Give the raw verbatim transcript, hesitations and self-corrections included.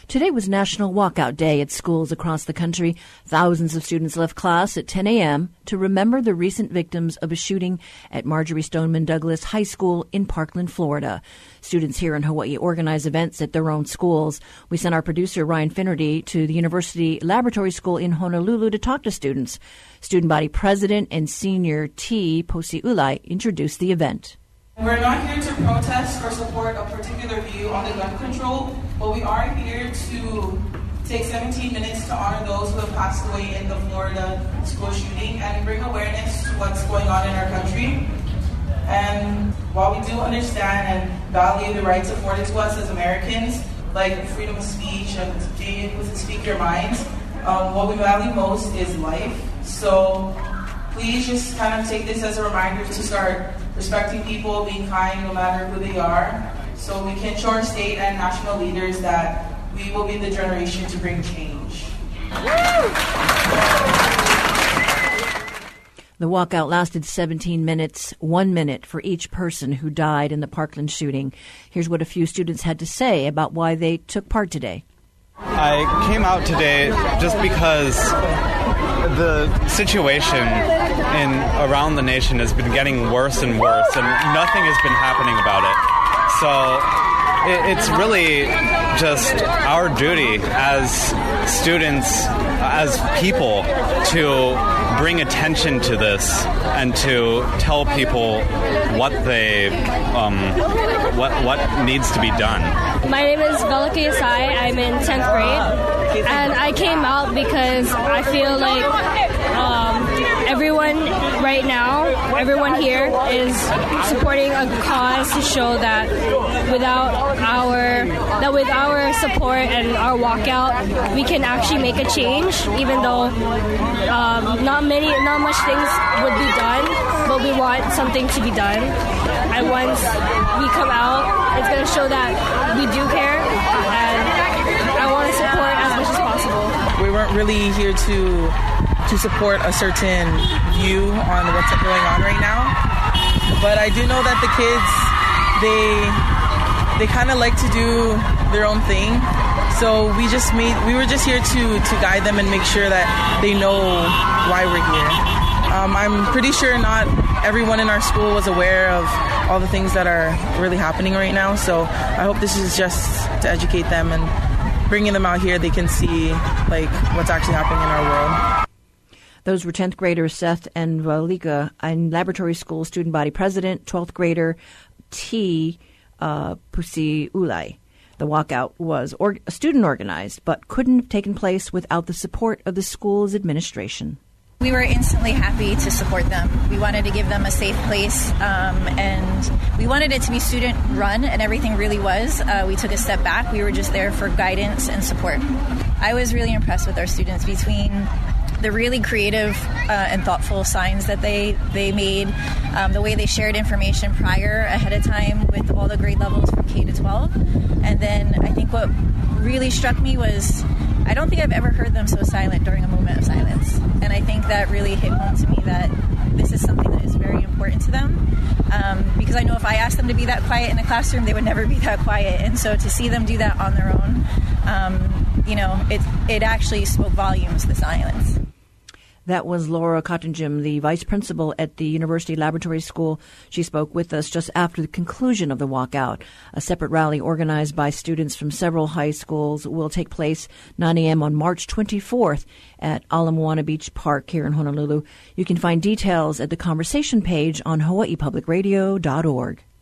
Today was National Walkout Day at schools across the country. Thousands of students left class at ten a.m. to remember the recent victims of a shooting at Marjory Stoneman Douglas High School in Parkland, Florida. Students here in Hawaii organize events at their own schools. We sent our producer, Ryan Finnerty, to the University Laboratory School in Honolulu to talk to students. Student body president and senior T. Posi Ulai introduced the event. We're not here to protest or support a particular view on the gun control, but we are here to take seventeen minutes to honor those who have passed away in the Florida school shooting and bring awareness to what's going on in our country. And while we do understand and value the rights afforded to us as Americans, like freedom of speech and being able to speak your minds, um, what we value most is life. So please just kind of take this as a reminder to start respecting people, being kind no matter who they are, so we can show our state and national leaders that we will be the generation to bring change. The walkout lasted seventeen minutes, one minute for each person who died in the Parkland shooting. Here's what a few students had to say about why they took part today. I came out today just because the situation in around the nation has been getting worse and worse, and nothing has been happening about it. So it, it's really just our duty as students, as people, to bring attention to this and to tell people what they, um, what what needs to be done. My name is Velika Yasai. I'm in tenth grade, and I came out because I feel like um, everyone right now, everyone here is supporting a cause to show that without our, that with our support and our walkout, we can actually make a change, even though um, not many, not much things would be done, but we want something to be done. And once we come out, it's going to show that we do care, and I want to support as much as possible. We weren't really here to to support a certain view on what's going on right now, but I do know that the kids, they they kind of like to do their own thing. So we just made we were just here to to guide them and make sure that they know why we're here. Um, I'm pretty sure not everyone in our school was aware of all the things that are really happening right now. So I hope this is just to educate them, and bringing them out here, they can see like what's actually happening in our world. Those were tenth grader Seth and Velika, and Laboratory School student body president, twelfth grader T. Uh, Posi Ulai. The walkout was or- student organized, but couldn't have taken place without the support of the school's administration. We were instantly happy to support them. We wanted to give them a safe place, um, and we wanted it to be student-run, and everything really was. Uh, we took a step back. We were just there for guidance and support. I was really impressed with our students between the really creative uh, and thoughtful signs that they, they made, um, the way they shared information prior, ahead of time, with all the grade levels from K to twelve. And then I think what really struck me was I don't think I've ever heard them so silent during a moment of silence. And I think that really hit home to me that this is something that is very important to them. Um, because I know if I asked them to be that quiet in a classroom, they would never be that quiet. And so to see them do that on their own, um, you know, it, it actually spoke volumes, the silence. That was Laura Cottingham, the vice principal at the University Laboratory School. She spoke with us just after the conclusion of the walkout. A separate rally organized by students from several high schools will take place nine a.m. on March twenty-fourth at Ala Moana Beach Park here in Honolulu. You can find details at the conversation page on hawaii public radio dot org.